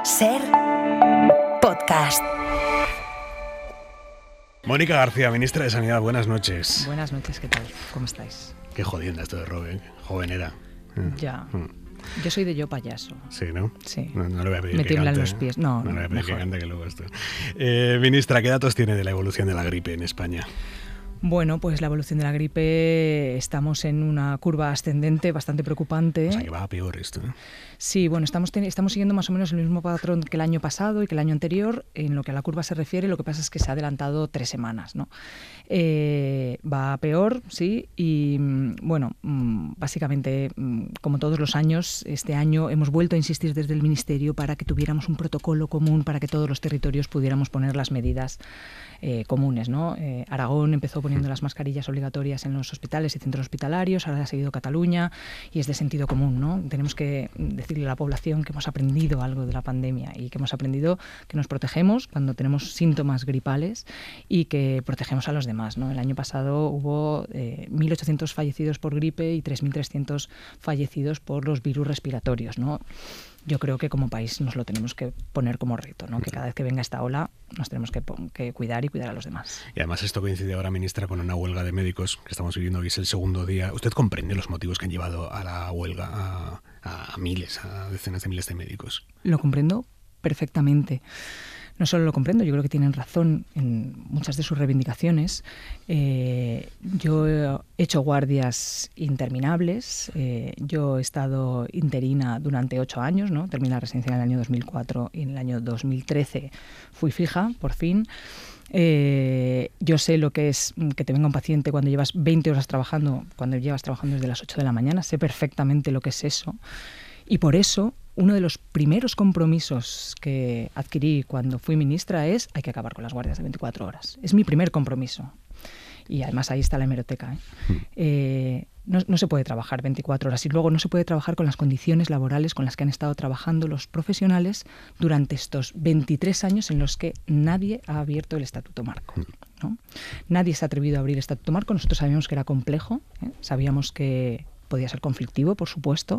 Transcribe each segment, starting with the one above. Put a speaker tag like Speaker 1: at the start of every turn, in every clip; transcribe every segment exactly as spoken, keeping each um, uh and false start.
Speaker 1: Ser podcast.
Speaker 2: Mónica García, ministra de Sanidad, buenas noches.
Speaker 3: Buenas noches, ¿qué tal? ¿Cómo estáis?
Speaker 2: Qué jodienda esto de Robin, joven era.
Speaker 3: Ya. Yo soy de yo payaso.
Speaker 2: Sí, ¿no?
Speaker 3: Sí.
Speaker 2: No, no le voy a pedir
Speaker 3: Me
Speaker 2: que
Speaker 3: tiemblan
Speaker 2: cante.
Speaker 3: los pies. No,
Speaker 2: no, no le voy a pedir
Speaker 3: mejor.
Speaker 2: que cante, que luego esto. Eh, ministra, ¿qué datos tiene de la evolución de la gripe en España?
Speaker 3: Bueno, pues la evolución de la gripe, estamos en una curva ascendente bastante preocupante.
Speaker 2: O sea, que va a peor esto, ¿no?
Speaker 3: Sí, bueno, estamos, ten- estamos siguiendo más o menos el mismo patrón que el año pasado y que el año anterior. En lo que a la curva se refiere, lo que pasa es que se ha adelantado tres semanas, ¿no? Eh, va a peor, sí, y mm, bueno, mm, básicamente, mm, como todos los años, este año hemos vuelto a insistir desde el Ministerio para que tuviéramos un protocolo común para que todos los territorios pudiéramos poner las medidas eh, comunes, ¿no? Eh, Aragón empezó poniendo las mascarillas obligatorias en los hospitales y centros hospitalarios, ahora ha seguido Cataluña y es de sentido común, ¿no? Tenemos que decirle a la población que hemos aprendido algo de la pandemia y que hemos aprendido que nos protegemos cuando tenemos síntomas gripales y que protegemos a los demás, ¿no? El año pasado hubo eh, mil ochocientos fallecidos por gripe y tres mil trescientos fallecidos por los virus respiratorios, ¿no? Yo creo que como país nos lo tenemos que poner como reto, ¿no? Que cada vez que venga esta ola nos tenemos que, que cuidar y cuidar a los demás.
Speaker 2: Y además esto coincide ahora, ministra, con una huelga de médicos que estamos viviendo hoy, es el segundo día. ¿Usted comprende los motivos que han llevado a la huelga a, a miles, a decenas de miles de médicos?
Speaker 3: Lo comprendo perfectamente. No solo lo comprendo, yo creo que tienen razón en muchas de sus reivindicaciones. Eh, yo he hecho guardias interminables. Eh, yo he estado interina durante ocho años, ¿no? Terminé la residencia en el año dos mil cuatro y en el año dos mil trece fui fija, por fin. Eh, yo sé lo que es que te venga un paciente cuando llevas veinte horas trabajando, cuando llevas trabajando desde las ocho de la mañana. Sé perfectamente lo que es eso. Y por eso, uno de los primeros compromisos que adquirí cuando fui ministra es hay que acabar con las guardias de veinticuatro horas. Es mi primer compromiso. Y además ahí está la hemeroteca, ¿eh? Mm. Eh, no, no se puede trabajar veinticuatro horas y luego no se puede trabajar con las condiciones laborales con las que han estado trabajando los profesionales durante estos veintitrés años en los que nadie ha abierto el Estatuto Marco, ¿no? Nadie se ha atrevido a abrir el Estatuto Marco. Nosotros sabíamos que era complejo, ¿eh? Sabíamos que podía ser conflictivo, por supuesto.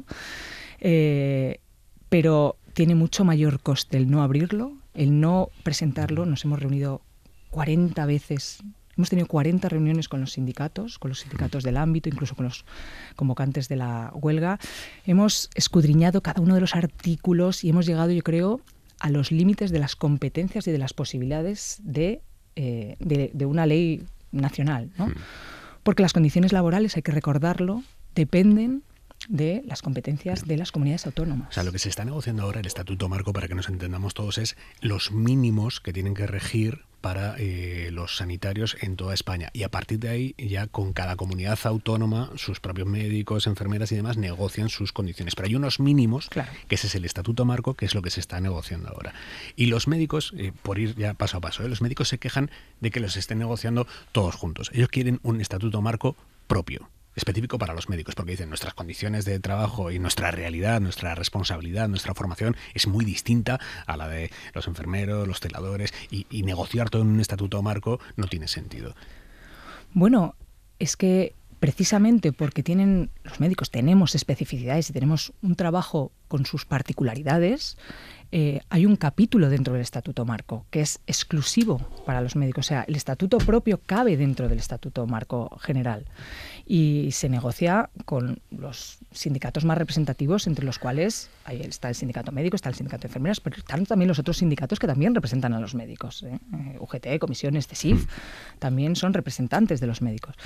Speaker 3: Eh, pero tiene mucho mayor coste el no abrirlo, el no presentarlo. Nos hemos reunido cuarenta veces, hemos tenido cuarenta reuniones con los sindicatos, con los sindicatos del ámbito, incluso con los convocantes de la huelga. Hemos escudriñado cada uno de los artículos y hemos llegado, yo creo, a los límites de las competencias y de las posibilidades de, eh, de, de una ley nacional, ¿no? Porque las condiciones laborales, hay que recordarlo, dependen de las competencias de las comunidades autónomas.
Speaker 2: O sea, lo que se está negociando ahora, el Estatuto Marco, para que nos entendamos todos, es los mínimos que tienen que regir para eh, los sanitarios en toda España. Y a partir de ahí, ya con cada comunidad autónoma, sus propios médicos, enfermeras y demás negocian sus condiciones. Pero hay unos mínimos, claro, que ese es el Estatuto Marco, que es lo que se está negociando ahora. Y los médicos, eh, por ir ya paso a paso, ¿eh? los médicos se quejan de que los estén negociando todos juntos. Ellos quieren un Estatuto Marco propio, específico para los médicos, porque dicen nuestras condiciones de trabajo y nuestra realidad, nuestra responsabilidad, nuestra formación es muy distinta a la de los enfermeros, los celadores, y, y negociar todo en un estatuto marco no tiene sentido.
Speaker 3: Bueno, es que precisamente porque tienen los médicos tenemos especificidades y tenemos un trabajo con sus particularidades, eh, hay un capítulo dentro del Estatuto Marco que es exclusivo para los médicos. O sea, el Estatuto propio cabe dentro del Estatuto Marco General y se negocia con los sindicatos más representativos, entre los cuales ahí está el sindicato médico, está el sindicato de enfermeras, pero están también los otros sindicatos que también representan a los médicos, ¿eh? U G T, comisiones, C E S I F, también son representantes de los médicos.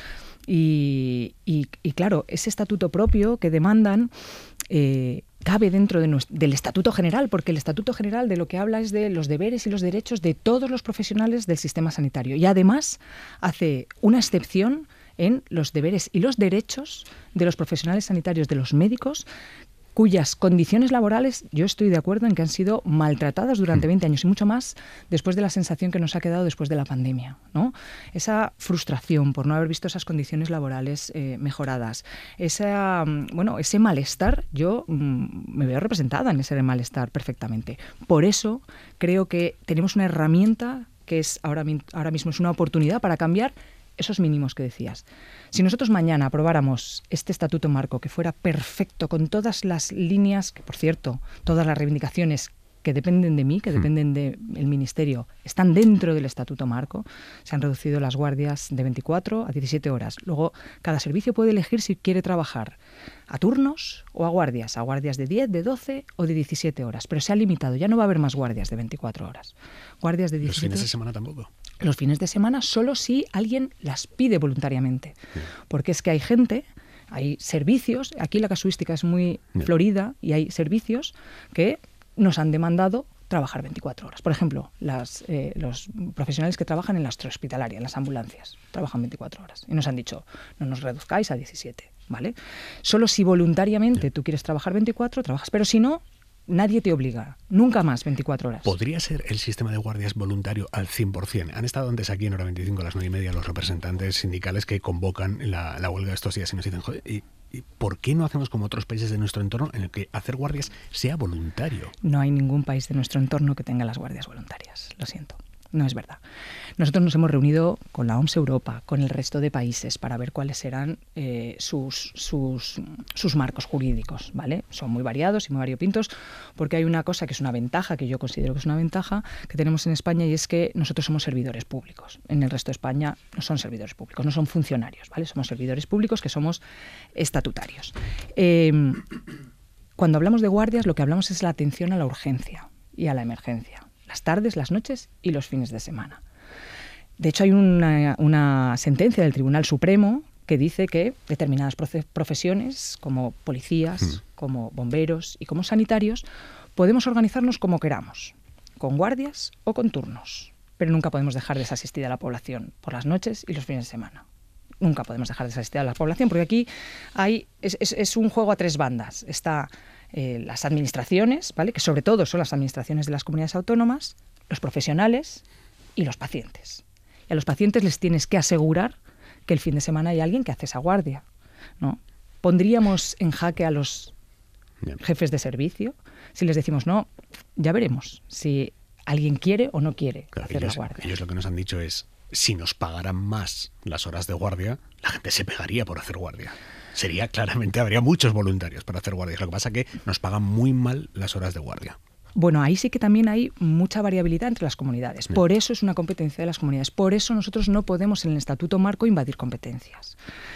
Speaker 3: Y, y, y claro, ese estatuto propio que demandan eh, cabe dentro de nuestro, del Estatuto General, porque el Estatuto General de lo que habla es de los deberes y los derechos de todos los profesionales del sistema sanitario. Y además hace una excepción en los deberes y los derechos de los profesionales sanitarios, de los médicos, cuyas condiciones laborales yo estoy de acuerdo en que han sido maltratadas durante veinte años y mucho más después de la sensación que nos ha quedado después de la pandemia, ¿no? Esa frustración por no haber visto esas condiciones laborales eh, mejoradas, esa, bueno, ese malestar, yo mm, me veo representada en ese malestar perfectamente. Por eso creo que tenemos una herramienta que es ahora, ahora mismo es una oportunidad para cambiar esos mínimos que decías. Si nosotros mañana aprobáramos este estatuto marco que fuera perfecto, con todas las líneas, que por cierto, todas las reivindicaciones que dependen de mí, que dependen del Ministerio, están dentro del Estatuto Marco. Se han reducido las guardias de veinticuatro a diecisiete horas. Luego, cada servicio puede elegir si quiere trabajar a turnos o a guardias, a guardias de diez, de doce o de diecisiete horas. Pero se ha limitado, ya no va a haber más guardias de veinticuatro horas. Guardias de diecisiete
Speaker 2: ¿Los fines de
Speaker 3: horas.
Speaker 2: semana tampoco?
Speaker 3: Los fines de semana solo si alguien las pide voluntariamente. Sí. Porque es que hay gente... Hay servicios, aquí la casuística es muy yeah. florida y hay servicios que nos han demandado trabajar veinticuatro horas. Por ejemplo, las, eh, los profesionales que trabajan en la hospitalaria, en las ambulancias, trabajan veinticuatro horas. Y nos han dicho, no nos reduzcáis a diecisiete, ¿vale? Solo si voluntariamente yeah. tú quieres trabajar veinticuatro, trabajas, pero si no, nadie te obliga. Nunca más veinticuatro horas.
Speaker 2: ¿Podría ser el sistema de guardias voluntario al cien por ciento? Han estado antes aquí en Hora veinticinco a las nueve y media los representantes sindicales que convocan la, la huelga de estos días y nos dicen, joder, ¿y, ¿y por qué no hacemos como otros países de nuestro entorno en el que hacer guardias sea voluntario?
Speaker 3: No hay ningún país de nuestro entorno que tenga las guardias voluntarias. Lo siento. No es verdad. Nosotros nos hemos reunido con la O M S Europa, con el resto de países, para ver cuáles serán eh, sus, sus, sus marcos jurídicos, ¿vale? Son muy variados y muy variopintos, porque hay una cosa que es una ventaja, que yo considero que es una ventaja, que tenemos en España, y es que nosotros somos servidores públicos. En el resto de España no son servidores públicos, no son funcionarios, ¿vale? Somos servidores públicos que somos estatutarios. Eh, cuando hablamos de guardias, lo que hablamos es la atención a la urgencia y a la emergencia. Las tardes, las noches y los fines de semana. De hecho, hay una, una sentencia del Tribunal Supremo que dice que determinadas profesiones, como policías, mm. como bomberos y como sanitarios, podemos organizarnos como queramos, con guardias o con turnos, pero nunca podemos dejar desasistida a la población por las noches y los fines de semana. Nunca podemos dejar desasistida a la población, porque aquí hay, es, es, es un juego a tres bandas. Está... Eh, las administraciones, ¿vale? Que sobre todo son las administraciones de las comunidades autónomas, los profesionales y los pacientes. Y a los pacientes les tienes que asegurar que el fin de semana hay alguien que hace esa guardia, ¿no? Pondríamos en jaque a los Bien. jefes de servicio si les decimos, no, ya veremos si alguien quiere o no quiere claro, hacer
Speaker 2: ellos,
Speaker 3: la guardia.
Speaker 2: Ellos lo que nos han dicho es, si nos pagaran más las horas de guardia, la gente se pegaría por hacer guardia. Sería claramente, habría muchos voluntarios para hacer guardias. Lo que pasa es que nos pagan muy mal las horas de guardia.
Speaker 3: Bueno, ahí sí que también hay mucha variabilidad entre las comunidades. Por eso es una competencia de las comunidades. Por eso nosotros no podemos en el Estatuto Marco invadir competencias.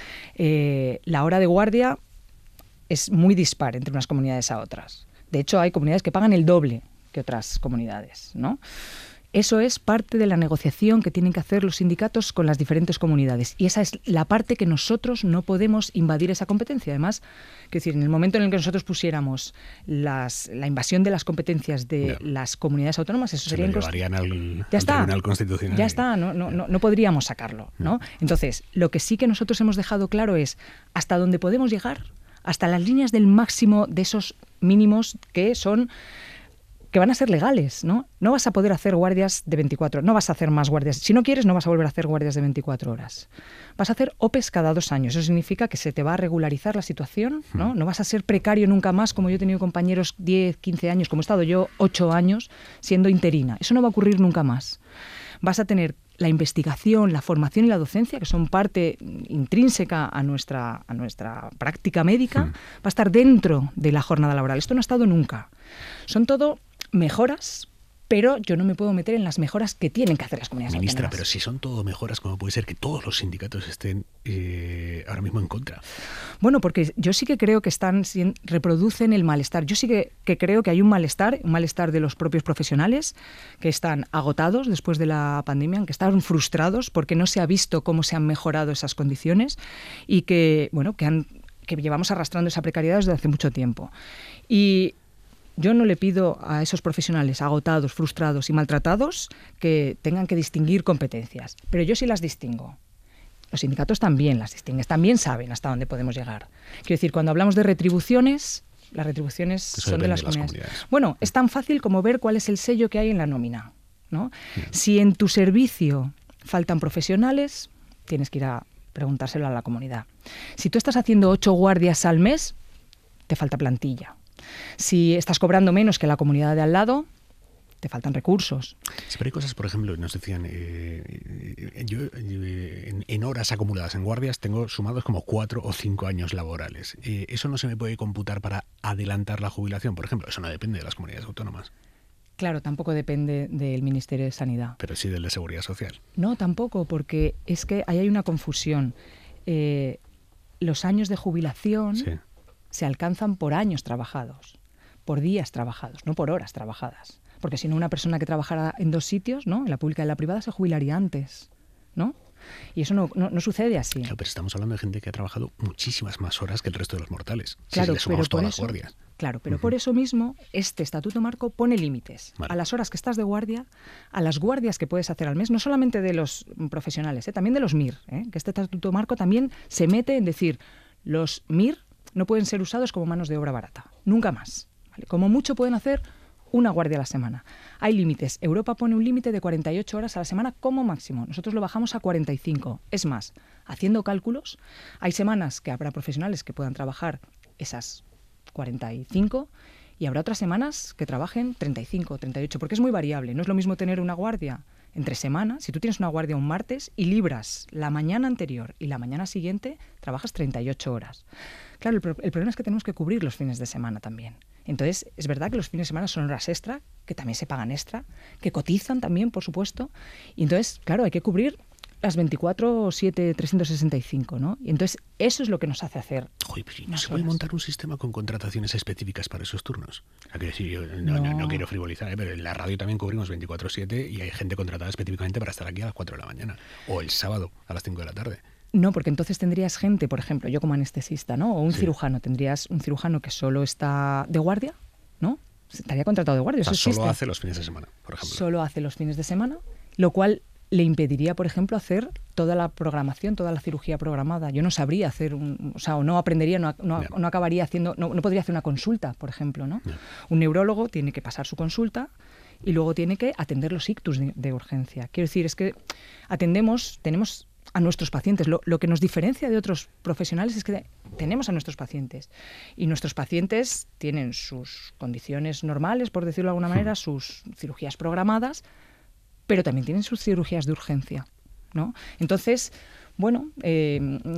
Speaker 3: Eh, la hora de guardia es muy dispar entre unas comunidades a otras. De hecho, hay comunidades que pagan el doble que otras comunidades, ¿no? Eso es parte de la negociación que tienen que hacer los sindicatos con las diferentes comunidades. Y esa es la parte que nosotros no podemos invadir esa competencia. Además, quiero decir, en el momento en el que nosotros pusiéramos las, la invasión de las competencias de
Speaker 2: ya.
Speaker 3: las comunidades autónomas, eso
Speaker 2: Se
Speaker 3: sería...
Speaker 2: lo llevarían al,
Speaker 3: ya
Speaker 2: al
Speaker 3: está,
Speaker 2: Tribunal Constitucional.
Speaker 3: Ya está, no, no, no, no podríamos sacarlo, ¿no? Entonces, lo que sí que nosotros hemos dejado claro es hasta dónde podemos llegar, hasta las líneas del máximo de esos mínimos que son... que van a ser legales, ¿no? No vas a poder hacer guardias de veinticuatro, no vas a hacer más guardias. Si no quieres, no vas a volver a hacer guardias de veinticuatro horas. Vas a hacer O P Es cada dos años. Eso significa que se te va a regularizar la situación, ¿no? No vas a ser precario nunca más, como yo he tenido compañeros diez, quince años, como he estado yo ocho años, siendo interina. Eso no va a ocurrir nunca más. Vas a tener la investigación, la formación y la docencia, que son parte intrínseca a nuestra, a nuestra práctica médica, va a estar dentro de la jornada laboral. Esto no ha estado nunca. Son todo... mejoras, pero yo no me puedo meter en las mejoras que tienen que hacer las comunidades
Speaker 2: Ministra,
Speaker 3: autónomas.
Speaker 2: pero si son todo mejoras, ¿cómo puede ser que todos los sindicatos estén eh, ahora mismo en contra?
Speaker 3: Bueno, porque yo sí que creo que están reproducen el malestar. Yo sí que, que creo que hay un malestar, un malestar de los propios profesionales que están agotados después de la pandemia, que están frustrados porque no se ha visto cómo se han mejorado esas condiciones y que, bueno, que, han, que llevamos arrastrando esa precariedad desde hace mucho tiempo. Y yo no le pido a esos profesionales agotados, frustrados y maltratados que tengan que distinguir competencias, pero yo sí las distingo. Los sindicatos también las distinguen, también saben hasta dónde podemos llegar. Quiero decir, cuando hablamos de retribuciones, las retribuciones
Speaker 2: Eso
Speaker 3: son de las,
Speaker 2: de las
Speaker 3: comunidades.
Speaker 2: comunidades.
Speaker 3: Bueno, es tan fácil como ver cuál es el sello que hay en la nómina, ¿no? Bien. Si en tu servicio faltan profesionales, tienes que ir a preguntárselo a la comunidad. Si tú estás haciendo ocho guardias al mes, te falta plantilla. Si estás cobrando menos que la comunidad de al lado, te faltan recursos.
Speaker 2: Sí, pero hay cosas, por ejemplo, nos decían, eh, yo eh, en, en horas acumuladas en guardias tengo sumados como cuatro o cinco años laborales. Eh, ¿Eso no se me puede computar para adelantar la jubilación, por ejemplo? Eso no depende de las comunidades autónomas.
Speaker 3: Claro, tampoco depende del Ministerio de Sanidad.
Speaker 2: Pero sí del de Seguridad Social.
Speaker 3: No, tampoco, porque es que ahí hay una confusión. Eh, los años de jubilación
Speaker 2: Sí.
Speaker 3: se alcanzan por años trabajados, por días trabajados, no por horas trabajadas. Porque si no, una persona que trabajara en dos sitios, ¿no?, en la pública y en la privada, se jubilaría antes, ¿no? Y eso no, no, no sucede así.
Speaker 2: Claro, pero estamos hablando de gente que ha trabajado muchísimas más horas que el resto de los mortales.
Speaker 3: Claro,
Speaker 2: si le sumamos
Speaker 3: pero por
Speaker 2: todas las
Speaker 3: eso,
Speaker 2: guardias.
Speaker 3: Claro, pero
Speaker 2: Uh-huh.
Speaker 3: por eso mismo este Estatuto Marco pone límites
Speaker 2: Vale.
Speaker 3: a las horas que estás de guardia, a las guardias que puedes hacer al mes, no solamente de los profesionales, ¿eh?, también de los M I R, ¿eh?, que este Estatuto Marco también se mete en decir, los M I R no pueden ser usados como manos de obra barata, nunca más. ¿Vale? Como mucho pueden hacer una guardia a la semana. Hay límites. Europa pone un límite de cuarenta y ocho horas a la semana como máximo. Nosotros lo bajamos a cuarenta y cinco. Es más, haciendo cálculos, hay semanas que habrá profesionales que puedan trabajar esas cuarenta y cinco y habrá otras semanas que trabajen treinta y cinco, treinta y ocho, porque es muy variable. No es lo mismo tener una guardia entre semana. Si tú tienes una guardia un martes y libras la mañana anterior y la mañana siguiente, trabajas treinta y ocho horas. Claro, el, pro- el problema es que tenemos que cubrir los fines de semana también. Entonces, es verdad que los fines de semana son horas extra, que también se pagan extra, que cotizan también, por supuesto. Y entonces, claro, hay que cubrir las veinticuatro siete trescientos sesenta y cinco, ¿no? Y entonces, eso es lo que nos hace hacer.
Speaker 2: Joder, pero ¿y ¿no
Speaker 3: más
Speaker 2: se puede
Speaker 3: horas.
Speaker 2: montar un sistema con contrataciones específicas para esos turnos? Hay que decir, yo no, no.
Speaker 3: No.
Speaker 2: no quiero frivolizar, ¿eh?, pero en la radio también cubrimos veinticuatro siete y hay gente contratada específicamente para estar aquí a las cuatro de la mañana. O el sábado a las cinco de la tarde.
Speaker 3: No, porque entonces tendrías gente, por ejemplo, yo como anestesista, ¿no? O un
Speaker 2: Sí.
Speaker 3: cirujano, tendrías un cirujano que solo está de guardia, ¿no? Estaría contratado de guardia,
Speaker 2: O sea,
Speaker 3: eso
Speaker 2: solo
Speaker 3: existe.
Speaker 2: hace los fines de semana, por ejemplo.
Speaker 3: Solo hace los fines de semana, lo cual le impediría, por ejemplo, hacer toda la programación, toda la cirugía programada. Yo no sabría hacer, un, o sea, o no aprendería, no, no,
Speaker 2: Ya.
Speaker 3: no acabaría haciendo, no, no podría hacer una consulta, por ejemplo, ¿no?
Speaker 2: Ya.
Speaker 3: Un neurólogo tiene que pasar su consulta y luego tiene que atender los ictus de, de urgencia. Quiero decir, es que atendemos, tenemos a nuestros pacientes. Lo, lo que nos diferencia de otros profesionales es que tenemos a nuestros pacientes. Y nuestros pacientes tienen sus condiciones normales, por decirlo de alguna manera, sus cirugías programadas, pero también tienen sus cirugías de urgencia, ¿no? Entonces, bueno, eh,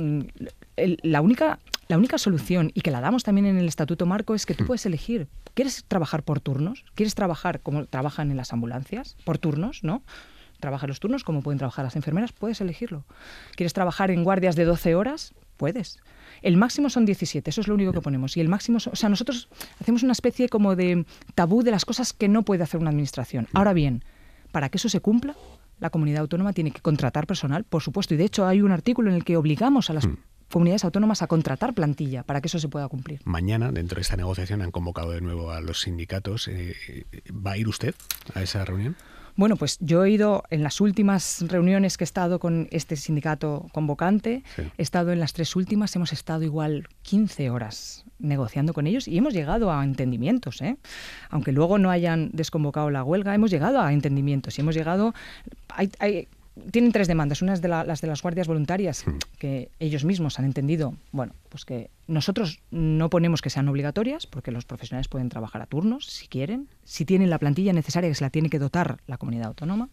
Speaker 3: el, la, única, la única solución, y que la damos también en el Estatuto Marco, es que tú puedes elegir. ¿Quieres trabajar por turnos? ¿Quieres trabajar como trabajan en las ambulancias? Por turnos, ¿no? Trabajar los turnos como pueden trabajar las enfermeras, puedes elegirlo. ¿Quieres trabajar en guardias de doce horas? Puedes. El máximo son diecisiete, eso es lo único que ponemos. Y el máximo, son, o sea, nosotros hacemos una especie como de tabú de las cosas que no puede hacer una administración. Ahora bien, para que eso se cumpla, la comunidad autónoma tiene que contratar personal, por supuesto. Y de hecho hay un artículo en el que obligamos a las mm. comunidades autónomas a contratar plantilla para que eso se pueda cumplir.
Speaker 2: Mañana, dentro de esta negociación, han convocado de nuevo a los sindicatos. Eh, ¿Va a ir usted a esa reunión?
Speaker 3: Bueno, pues yo he ido en las últimas reuniones que he estado con este sindicato convocante, sí. he estado en las tres últimas, hemos estado igual quince horas negociando con ellos y hemos llegado a entendimientos, ¿eh? Aunque luego no hayan desconvocado la huelga, hemos llegado a entendimientos y hemos llegado... Hay, hay, tienen tres demandas. Una es de la, las de las guardias voluntarias, mm. que ellos mismos han entendido, bueno, pues que nosotros no ponemos que sean obligatorias, porque los profesionales pueden trabajar a turnos, si quieren, si tienen la plantilla necesaria, que se la tiene que dotar la comunidad autónoma.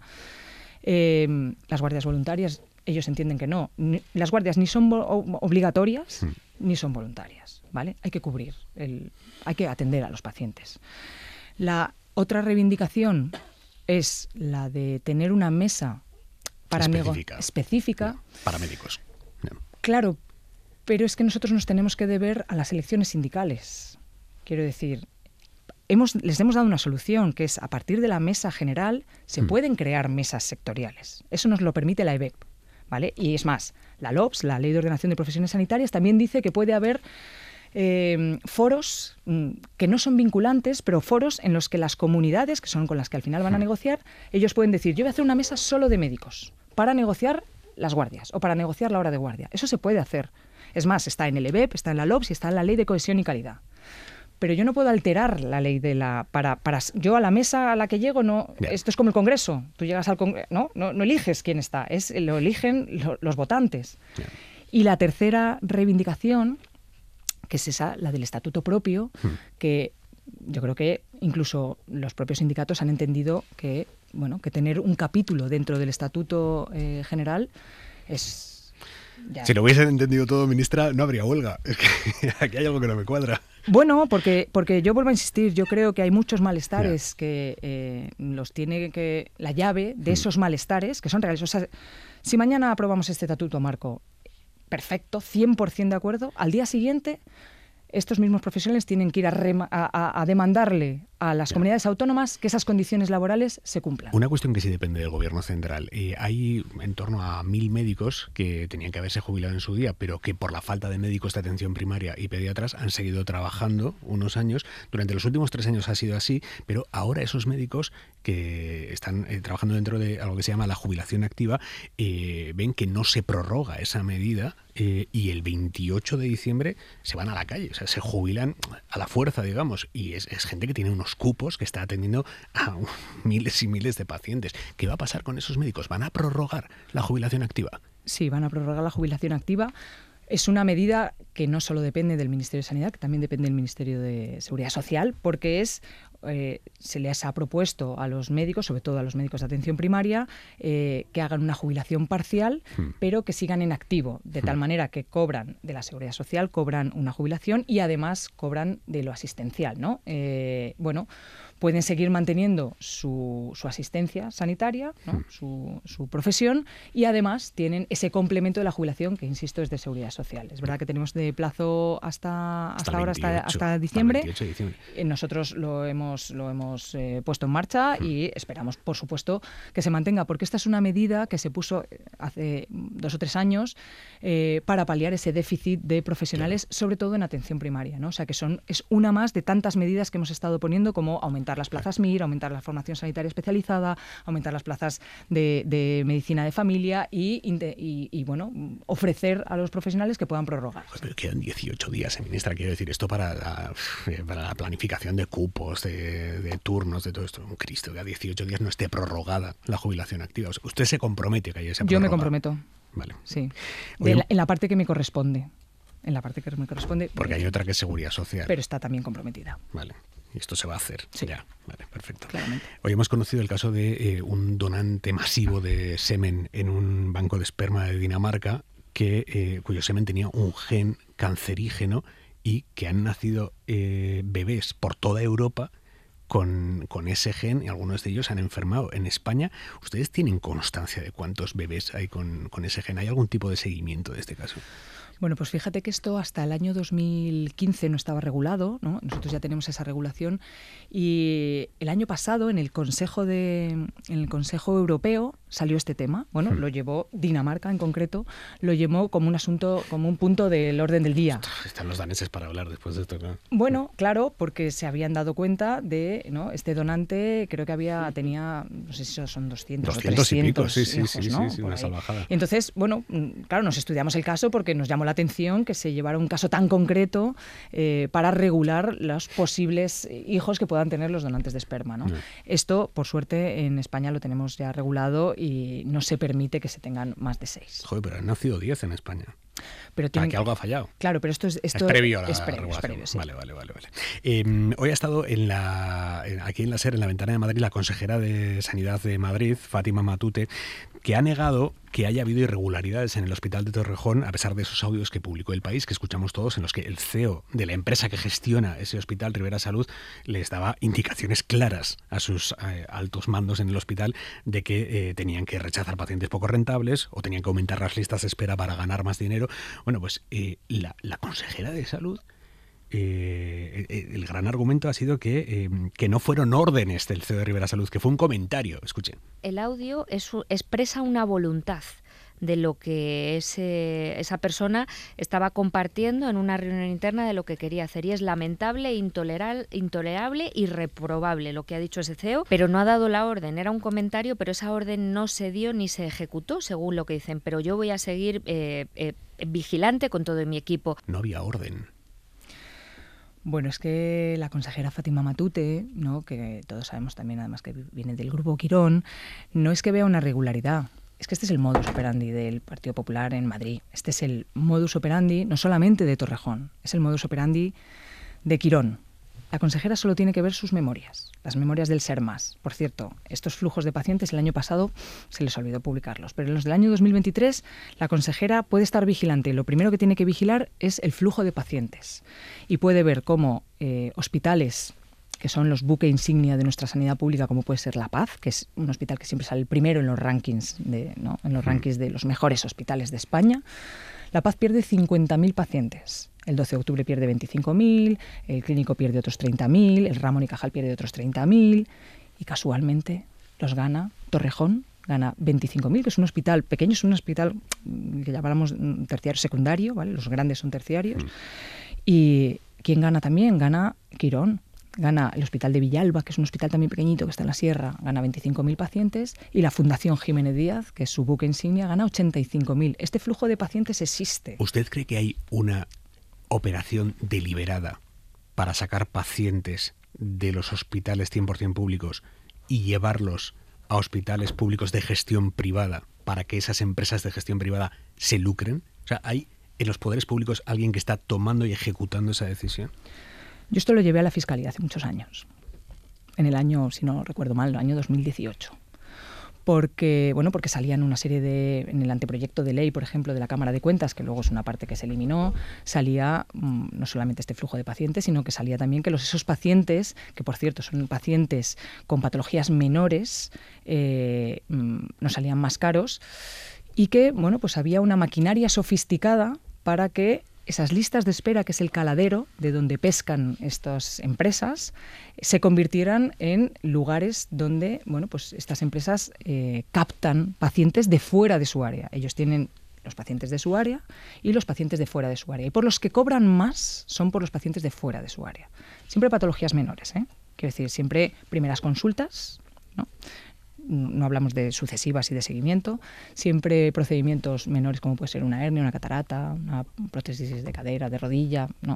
Speaker 3: Eh, las guardias voluntarias, ellos entienden que no. Ni, las guardias ni son obligatorias, mm. ni son voluntarias, ¿vale? Hay que cubrir, el, hay que atender a los pacientes. La otra reivindicación es la de tener una mesa para
Speaker 2: específica,
Speaker 3: específica.
Speaker 2: No, para médicos. No.
Speaker 3: Claro, pero es que nosotros nos tenemos que deber a las elecciones sindicales. Quiero decir, hemos, les hemos dado una solución, que es a partir de la mesa general se mm. pueden crear mesas sectoriales. Eso nos lo permite la E B E P, ¿vale? Y es más, la L O P S, la Ley de Ordenación de Profesiones Sanitarias, también dice que puede haber eh, foros mm, que no son vinculantes, pero foros en los que las comunidades, que son con las que al final van a negociar, ellos pueden decir, yo voy a hacer una mesa solo de médicos para negociar las guardias o para negociar la hora de guardia. Eso se puede hacer. Es más, está en el E B E P, está en la L O P S y está en la Ley de Cohesión y Calidad. Pero yo no puedo alterar la ley de la... Para, para yo a la mesa a la que llego, no. Bien. Esto es como el Congreso. Tú llegas al Congreso, ¿no? No, no eliges quién está, es, lo eligen lo, los votantes. Bien. Y la tercera reivindicación, que es esa, la del estatuto propio, hmm. que yo creo que incluso los propios sindicatos han entendido que, bueno, que tener un capítulo dentro del estatuto eh, general es... Ya.
Speaker 2: Si lo hubiesen entendido todo, ministra, no habría huelga. Es que aquí hay algo que no me cuadra.
Speaker 3: Bueno, porque, porque yo vuelvo a insistir, yo creo que hay muchos malestares yeah. que eh, los tiene que... La llave de esos malestares, que son reales. O sea, si mañana aprobamos este estatuto marco, perfecto, cien por ciento de acuerdo, al día siguiente estos mismos profesionales tienen que ir a, rema, a, a, a demandarle a las yeah. comunidades autónomas que esas condiciones laborales se cumplan.
Speaker 2: Una cuestión que sí depende del gobierno central. Eh, hay en torno a mil médicos que tenían que haberse jubilado en su día, pero que por la falta de médicos de atención primaria y pediatras han seguido trabajando unos años. Durante los últimos tres años ha sido así, pero ahora esos médicos que están eh, trabajando dentro de algo que se llama la jubilación activa, eh, ven que no se prorroga esa medida eh, y el veintiocho de diciembre se van a la calle, o sea, se jubilan a la fuerza, digamos, y es, es gente que tiene unos cupos que está atendiendo a miles y miles de pacientes. ¿Qué va a pasar con esos médicos? ¿Van a prorrogar la jubilación activa?
Speaker 3: Sí, van a prorrogar la jubilación activa. Es una medida que no solo depende del Ministerio de Sanidad, que también depende del Ministerio de Seguridad Social, porque es eh, se les ha propuesto a los médicos, sobre todo a los médicos de atención primaria, eh, que hagan una jubilación parcial, hmm. pero que sigan en activo, de hmm. tal manera que cobran de la Seguridad Social, cobran una jubilación y además cobran de lo asistencial, ¿no? Eh, bueno, pueden seguir manteniendo su, su asistencia sanitaria, ¿no? hmm. su, su profesión, y además tienen ese complemento de la jubilación que, insisto, es de Seguridad Social. Es verdad que tenemos de plazo hasta, hasta, hasta ahora, hasta, hasta diciembre. Hasta veintiocho de diciembre. Eh, nosotros lo hemos lo hemos eh, puesto en marcha y esperamos, por supuesto, que se mantenga, porque esta es una medida que se puso hace dos o tres años eh, para paliar ese déficit de profesionales, claro. sobre todo en atención primaria, ¿no? O sea, que son es una más de tantas medidas que hemos estado poniendo, como aumentar las plazas M I R, aumentar la formación sanitaria especializada, aumentar las plazas de, de medicina de familia y, y, y, bueno, ofrecer a los profesionales que puedan prorrogar.
Speaker 2: Pero quedan dieciocho días, ministra, quiero decir, esto para la, para la planificación de cupos, de De, de turnos, de todo esto. Un Cristo, que a dieciocho días no esté prorrogada la jubilación activa. O sea, usted se compromete que haya esa prórroga.
Speaker 3: Yo me comprometo.
Speaker 2: Vale.
Speaker 3: Sí. De la, en la parte que me corresponde. En la parte que me corresponde.
Speaker 2: Porque hay otra que es seguridad social.
Speaker 3: Pero está también comprometida.
Speaker 2: Vale. Y esto se va a hacer.
Speaker 3: Sí.
Speaker 2: Ya. Vale, perfecto.
Speaker 3: Claramente.
Speaker 2: Hoy hemos conocido el caso de eh, un donante masivo de semen en un banco de esperma de Dinamarca que eh, cuyo semen tenía un gen cancerígeno y que han nacido eh, bebés por toda Europa Con, con ese gen, y algunos de ellos han enfermado. En España, ¿ustedes tienen constancia de cuántos bebés hay con, con ese gen? ¿Hay algún tipo de seguimiento de este caso?
Speaker 3: Bueno, pues fíjate que esto hasta el año dos mil quince no estaba regulado, ¿no? Nosotros ya tenemos esa regulación y el año pasado en el Consejo de en el Consejo Europeo salió este tema. Bueno, hmm. lo llevó Dinamarca en concreto, lo llevó como un asunto, como un punto del orden del día.
Speaker 2: Están los daneses para hablar después de esto, ¿no?
Speaker 3: Bueno, claro, porque se habían dado cuenta de, ¿no? Este donante, creo que había tenía, no sé si son doscientos,
Speaker 2: doscientos
Speaker 3: o trescientos
Speaker 2: y pico, sí,
Speaker 3: hijos,
Speaker 2: sí, sí,
Speaker 3: ¿no?
Speaker 2: sí, sí, una salvajada.
Speaker 3: Entonces, bueno, claro, nos estudiamos el caso porque nos llamó la atención que se llevara un caso tan concreto eh, para regular los posibles hijos que puedan tener los donantes de esperma, ¿no? No. Esto, por suerte, en España lo tenemos ya regulado y no se permite que se tengan más de seis.
Speaker 2: Joder, pero han nacido diez en España.
Speaker 3: Pero tienen,
Speaker 2: que algo ha fallado.
Speaker 3: Claro, pero esto es... Esto
Speaker 2: es previo a la
Speaker 3: es previo,
Speaker 2: regulación.
Speaker 3: Es previo, sí.
Speaker 2: Vale, vale, vale. vale. Eh, hoy ha estado en la, aquí en la SER, en la Ventana de Madrid, la consejera de Sanidad de Madrid, Fátima Matute, que ha negado que haya habido irregularidades en el Hospital de Torrejón, a pesar de esos audios que publicó El País, que escuchamos todos, en los que el C E O de la empresa que gestiona ese hospital, Rivera Salud, les daba indicaciones claras a sus eh, altos mandos en el hospital de que eh, tenían que rechazar pacientes poco rentables o tenían que aumentar las listas de espera para ganar más dinero. Bueno, pues eh, la, la consejera de Salud, Eh, el gran argumento ha sido que, eh, que no fueron órdenes del C E O de Rivera Salud, que fue un comentario. Escuchen.
Speaker 4: El audio es, expresa una voluntad de lo que ese, esa persona estaba compartiendo en una reunión interna de lo que quería hacer. Y es lamentable, intoleral, intolerable y reprobable lo que ha dicho ese C E O, pero no ha dado la orden. Era un comentario, pero esa orden no se dio ni se ejecutó, según lo que dicen. Pero yo voy a seguir eh, eh, vigilante con todo mi equipo.
Speaker 2: No había orden.
Speaker 3: Bueno, es que la consejera Fátima Matute, ¿no?, que todos sabemos también además que viene del Grupo Quirón, no es que vea una irregularidad. Es que este es el modus operandi del Partido Popular en Madrid. Este es el modus operandi no solamente de Torrejón, es el modus operandi de Quirón. La consejera solo tiene que ver sus memorias, las memorias del SERMAS. Por cierto, estos flujos de pacientes el año pasado se les olvidó publicarlos, pero en los del año dos mil veintitrés la consejera puede estar vigilante. Lo primero que tiene que vigilar es el flujo de pacientes y puede ver cómo eh, hospitales que son los buque insignia de nuestra sanidad pública, como puede ser La Paz, que es un hospital que siempre sale el primero en los rankings de, ¿no? en los rankings de los mejores hospitales de España. La Paz pierde cincuenta mil pacientes. El doce de octubre pierde veinticinco mil, el Clínico pierde otros treinta mil, el Ramón y Cajal pierde otros treinta mil y casualmente los gana Torrejón, gana veinticinco mil, que es un hospital pequeño, es un hospital que llamamos terciario secundario, ¿vale? Los grandes son terciarios. Mm. Y ¿quién gana también? Gana Quirón. Gana el Hospital de Villalba, que es un hospital también pequeñito que está en la sierra, gana veinticinco mil pacientes, y la Fundación Jiménez Díaz, que es su buque insignia, gana ochenta y cinco mil. Este flujo de pacientes existe.
Speaker 2: ¿Usted cree que hay una operación deliberada para sacar pacientes de los hospitales cien por ciento públicos y llevarlos a hospitales públicos de gestión privada para que esas empresas de gestión privada se lucren? O sea, ¿hay en los poderes públicos alguien que está tomando y ejecutando esa decisión?
Speaker 3: Yo esto lo llevé a la Fiscalía hace muchos años, en el año, si no recuerdo mal, el año dos mil dieciocho. Porque, bueno, porque salían una serie de, en el anteproyecto de ley, por ejemplo, de la Cámara de Cuentas, que luego es una parte que se eliminó, salía mmm, no solamente este flujo de pacientes, sino que salía también que los, esos pacientes, que por cierto son pacientes con patologías menores, eh, mmm, nos salían más caros, y que, bueno, pues había una maquinaria sofisticada para que esas listas de espera, que es el caladero de donde pescan estas empresas, se convirtieran en lugares donde, bueno, pues estas empresas eh, captan pacientes de fuera de su área. Ellos tienen los pacientes de su área y los pacientes de fuera de su área. Y por los que cobran más son por los pacientes de fuera de su área. Siempre patologías menores, ¿eh? Quiero decir, siempre primeras consultas, ¿no? No hablamos de sucesivas y de seguimiento, siempre procedimientos menores como puede ser una hernia, una catarata, una prótesis de cadera, de rodilla, ¿no?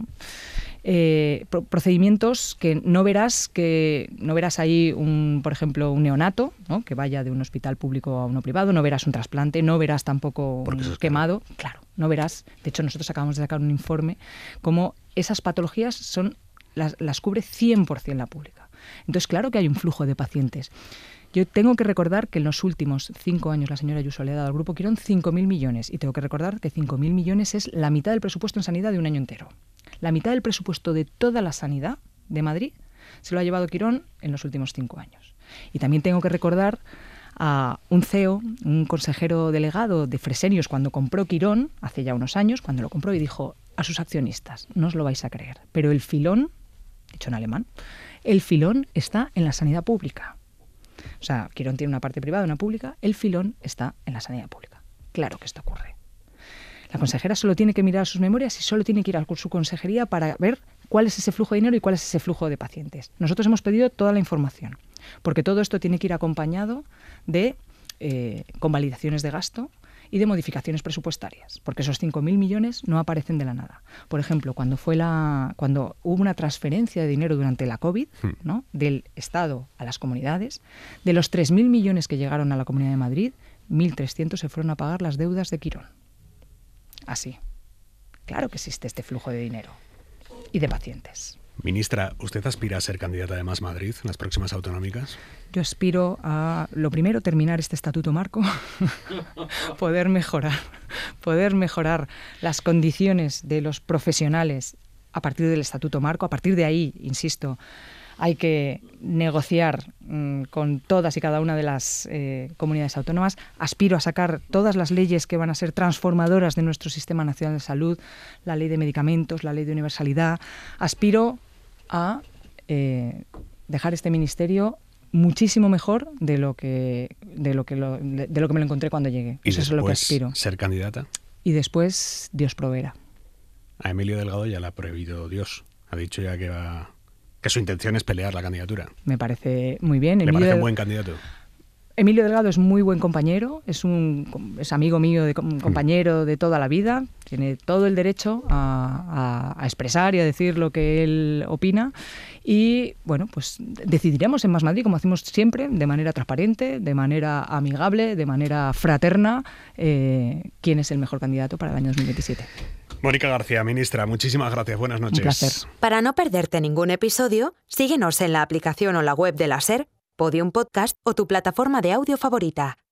Speaker 3: Eh, pro- procedimientos que no verás que no verás ahí un, por ejemplo, un neonato, ¿no? Que vaya de un hospital público a uno privado, no verás un trasplante, no verás tampoco un quemado, claro, no verás. De hecho, nosotros acabamos de sacar un informe como esas patologías son las, las cubre cien por ciento la pública. Entonces, claro que hay un flujo de pacientes. Yo tengo que recordar que en los últimos cinco años la señora Ayuso le ha dado al Grupo Quirón cinco mil millones y tengo que recordar que cinco mil millones es la mitad del presupuesto en sanidad de un año entero. La mitad del presupuesto de toda la sanidad de Madrid se lo ha llevado Quirón en los últimos cinco años. Y también tengo que recordar a un C E O, un consejero delegado de Fresenius cuando compró Quirón, hace ya unos años, cuando lo compró y dijo a sus accionistas, no os lo vais a creer, pero el filón, dicho en alemán, el filón está en la sanidad pública. O sea, Quirón tiene una parte privada, una pública, el filón está en la sanidad pública. Claro que esto ocurre. La consejera solo tiene que mirar sus memorias y solo tiene que ir a su consejería para ver cuál es ese flujo de dinero y cuál es ese flujo de pacientes. Nosotros hemos pedido toda la información, porque todo esto tiene que ir acompañado de eh, convalidaciones de gasto y de modificaciones presupuestarias, porque esos cinco mil millones no aparecen de la nada. Por ejemplo, cuando fue la cuando hubo una transferencia de dinero durante la COVID, ¿no? Del Estado a las comunidades, de los tres mil millones que llegaron a la Comunidad de Madrid, mil trescientos se fueron a pagar las deudas de Quirón. Así. Claro que existe este flujo de dinero y de pacientes.
Speaker 2: Ministra, ¿usted aspira a ser candidata de Más Madrid en las próximas autonómicas?
Speaker 3: Yo aspiro a, lo primero, terminar este estatuto marco, poder mejorar, poder mejorar las condiciones de los profesionales a partir del estatuto marco. A partir de ahí, insisto, hay que negociar mmm, con todas y cada una de las eh, comunidades autónomas. Aspiro a sacar todas las leyes que van a ser transformadoras de nuestro Sistema Nacional de Salud, la ley de medicamentos, la ley de universalidad. Aspiro a eh, dejar este ministerio muchísimo mejor de lo que de lo que lo, de, de lo que me lo encontré cuando llegué.
Speaker 2: ¿Y
Speaker 3: Eso es lo que aspiro.
Speaker 2: Ser candidata?
Speaker 3: Y después Dios proveerá.
Speaker 2: A Emilio Delgado ya le ha prohibido Dios. Ha dicho ya que va que su intención es pelear la candidatura.
Speaker 3: Me parece muy bien.
Speaker 2: ¿Le
Speaker 3: Emilio
Speaker 2: parece
Speaker 3: Del...
Speaker 2: un buen candidato?
Speaker 3: Emilio Delgado es muy buen compañero, es un es amigo mío, de compañero de toda la vida, tiene todo el derecho a, a, a expresar y a decir lo que él opina y, bueno, pues decidiremos en Más Madrid, como hacemos siempre, de manera transparente, de manera amigable, de manera fraterna, eh, quién es el mejor candidato para el año dos mil veintisiete.
Speaker 2: Mónica García, ministra, muchísimas gracias. Buenas noches.
Speaker 3: Un placer.
Speaker 1: Para no perderte ningún episodio, síguenos en la aplicación o la web de la SER, Podium Podcast o tu plataforma de audio favorita.